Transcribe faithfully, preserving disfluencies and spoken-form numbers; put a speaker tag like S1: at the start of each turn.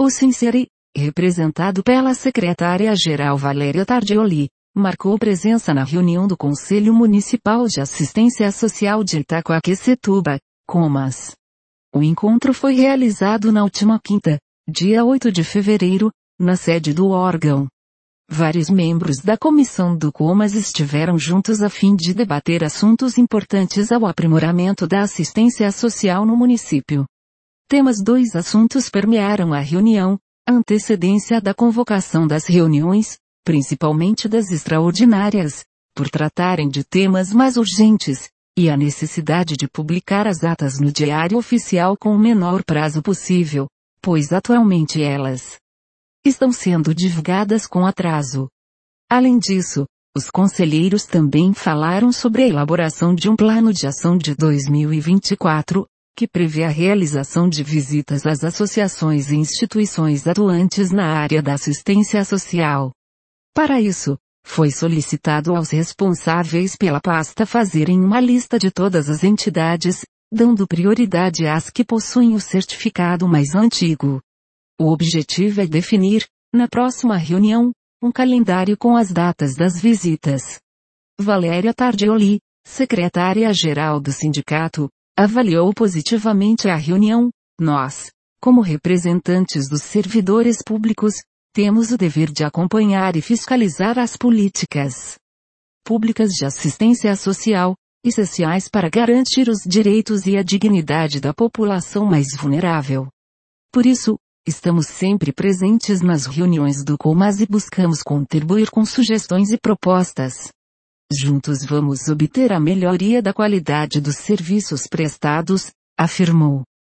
S1: O Sinceri, representado pela secretária-geral Valéria Tardioli, marcou presença na reunião do Conselho Municipal de Assistência Social de Itacoaquecetuba, Comas. O encontro foi realizado na última quinta, dia oito de fevereiro, na sede do órgão. Vários membros da comissão do Comas estiveram juntos a fim de debater assuntos importantes ao aprimoramento da assistência social no município. Temas dois assuntos permearam a reunião: a antecedência da convocação das reuniões, principalmente das extraordinárias, por tratarem de temas mais urgentes, e a necessidade de publicar as atas no Diário Oficial com o menor prazo possível, pois atualmente elas estão sendo divulgadas com atraso. Além disso, os conselheiros também falaram sobre a elaboração de um plano de ação de dois mil e vinte e quatro, que prevê a realização de visitas às associações e instituições atuantes na área da assistência social. Para isso, foi solicitado aos responsáveis pela pasta fazerem uma lista de todas as entidades, dando prioridade às que possuem o certificado mais antigo. O objetivo é definir, na próxima reunião, um calendário com as datas das visitas. Valéria Tardioli, secretária-geral do sindicato, avaliou positivamente a reunião. Nós, como representantes dos servidores públicos, temos o dever de acompanhar e fiscalizar as políticas públicas de assistência social, essenciais para garantir os direitos e a dignidade da população mais vulnerável. Por isso, estamos sempre presentes nas reuniões do Comas e buscamos contribuir com sugestões e propostas. Juntos vamos obter a melhoria da qualidade dos serviços prestados, afirmou.